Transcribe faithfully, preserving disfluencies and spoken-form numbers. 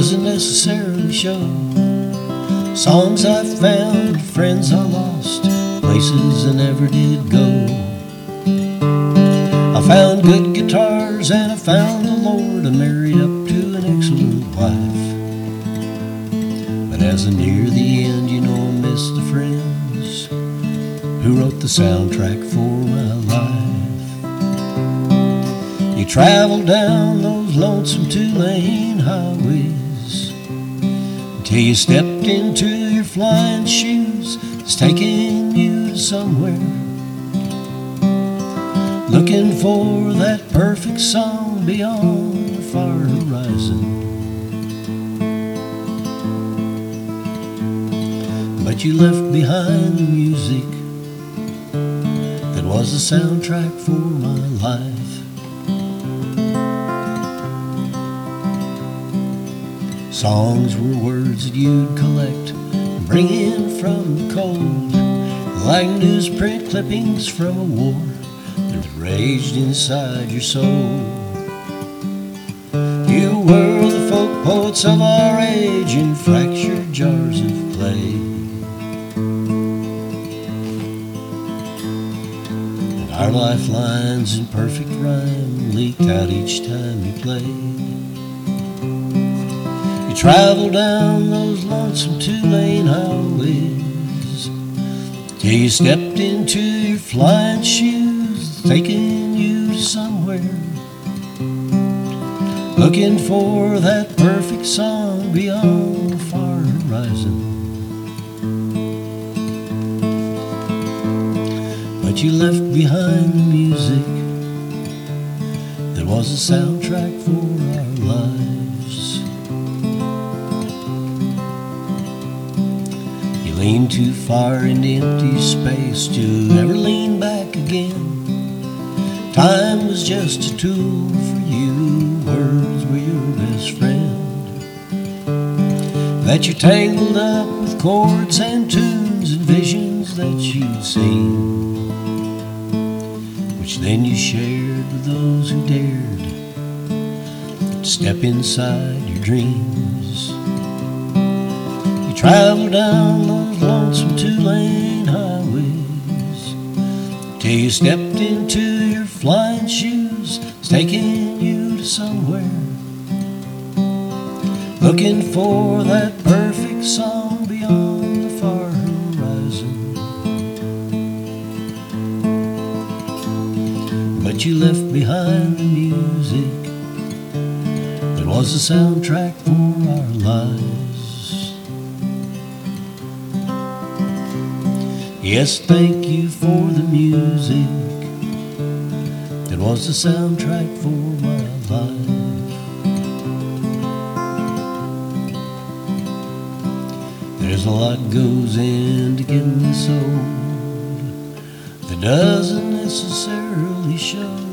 doesn't necessarily show. Songs I found, friends I lost, places I never did go. I found good guitars and I found the Lord. I married up to an excellent wife. But as I near the end, you know I miss the friends who wrote the soundtrack for my life. You traveled down those lonesome two-lane highways until you stepped into your flying shoes. It's taking you to somewhere, looking for that perfect song beyond the far horizon. But you left behind the music that was the soundtrack for my life. Songs were words that you'd collect and bring in from the cold, like newsprint clippings from a war that raged inside your soul. You were the folk poets of our age in fractured jars of clay, and our lifelines in perfect rhyme leaked out each time you played. You traveled down those lonesome two-lane highways till you stepped into your flying shoes, taking you to somewhere, looking for that perfect song beyond the far horizon. But you left behind the music that was the soundtrack for our lives. You leaned too far into empty space to ever lean back again. Time was just a tool for you. Words were your best friend, that you tangled up with chords and tunes and visions that you'd seen, which then you shared with those who dared to step inside your dreams. You traveled down those lonesome two-lane highways till you stepped into your flying shoes, taking you to somewhere, looking for that perfect song beyond the far horizon. But you left behind the music that was the soundtrack for our lives. Yes, thank you for the music that was the soundtrack for my life. There's a lot goes into getting this old that doesn't necessarily show.